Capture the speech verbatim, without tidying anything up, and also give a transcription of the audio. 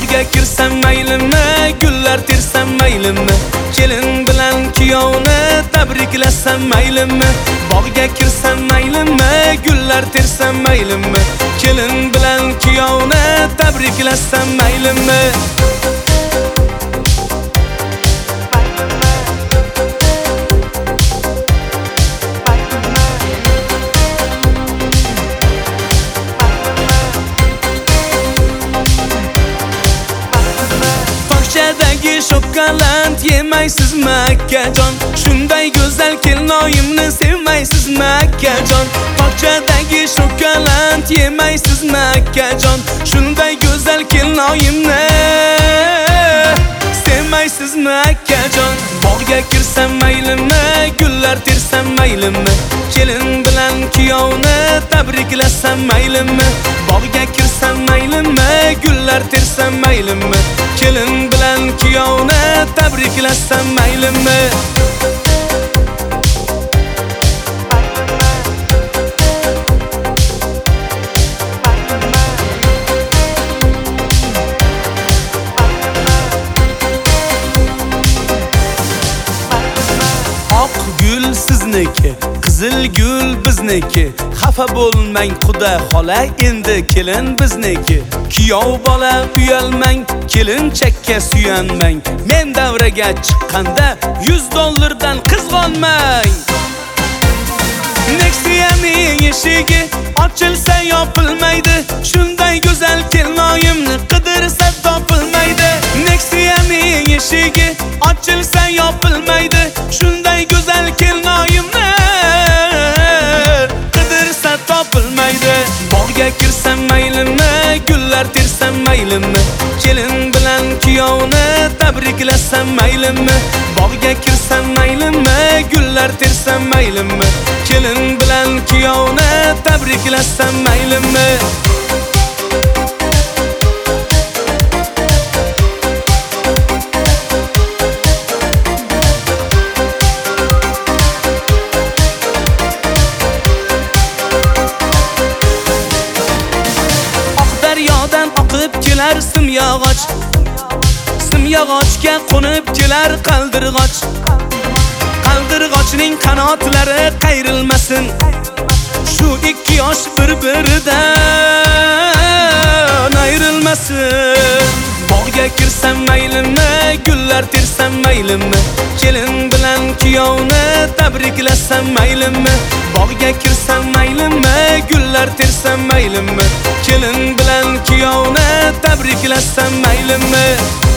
Bog'ga kirsam maylimi, gullar tersam maylimi, kelin bilan kuyovni tabriklasam maylimi. Bog'ga kirsam maylimi, gullar tersam maylimi, kelin bilan kuyovni tabriklasam maylimi. Bahçedagi shokolad yemaysizmi akajon? Shunday go'zal kelinoyimni sevmaysizmi akajon? Bahçedagi shokolad yemaysizmi akajon? Shunday go'zal kelinoyimni sevmaysizmi akajon? Bog'ga kirsam maylimi, gullar tersam maylimi, kelin bilan kuyovni tabriklasam maylimi. Bog'ga kirsam maylimi, gullar tersam maylimi, kelin bilan kuyovni tabriklasam maylimi. Oq gul sizniki, qizil gul bizniki. Xafa bo'lmang xudo xola, endi kelin bizniki. Kuyov bola uyalmang, kelinchakka suyanmang. Men davraga chiqqanda yuz dollardan qizg'onmang. Nexia'ning eshigi ochilsa yopilmaydi, shunday go'zal kelinoyimni qidirsa topilmaydi. Nexia'ning eshigi ochilsa yopilmaydi, shunday go'zal kelinoyimni qidirsa topilmaydi. Bog'ga kirsam maylimi, gullar tersam maylimi, kelin bilan kuyovni tabriklasam maylimi. Bog'ga kirsam maylimi, gullar tersam maylimi, kelin bilan kuyovni tabriklasam maylimi. Daryodan oqib kelar simyog'och, simyog'ochga qo'nib kelar qaldirg'och. Qaldirg'ochning qanotlari qayrilmasin, shu ikki yosh bir-biridan ayrilmasin. Bog'ga kirsam maylimi, gullar tersam maylimi, kelin bilan kuyovni tabriklasam maylimi. Bog'ga kirsam maylimi, gullar tersam maylimi, kelin bilan kuyovni tabriklasam maylimi.